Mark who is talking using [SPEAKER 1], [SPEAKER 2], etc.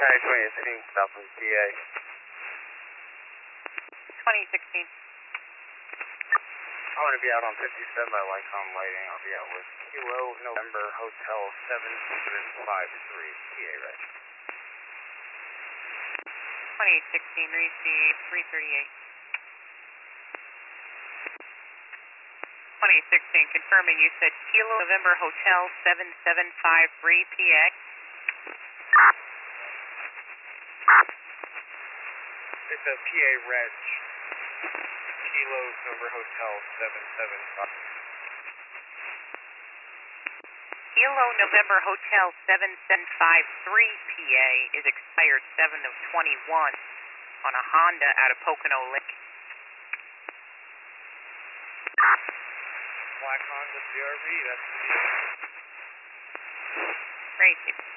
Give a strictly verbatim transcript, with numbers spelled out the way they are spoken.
[SPEAKER 1] County twenty sixteen, Southwest P A.
[SPEAKER 2] twenty sixteen.
[SPEAKER 1] I'm going to be out on fifty-seven by Lycom Lighting. I'll be out with Kilo November Hotel seven seven five three, P A right.
[SPEAKER 2] twenty-eight sixteen, receive three thirty-eight. twenty-eight sixteen, confirming you said Kilo November Hotel seven seven five three, P X.
[SPEAKER 1] It's a P A Reg. Kilo November Hotel seven seven five.
[SPEAKER 2] Kilo November Hotel seven seven five three, P A, is expired seven of twenty-one on a Honda out of Pocono Lake.
[SPEAKER 1] Black Honda C R V, that's the
[SPEAKER 2] Great.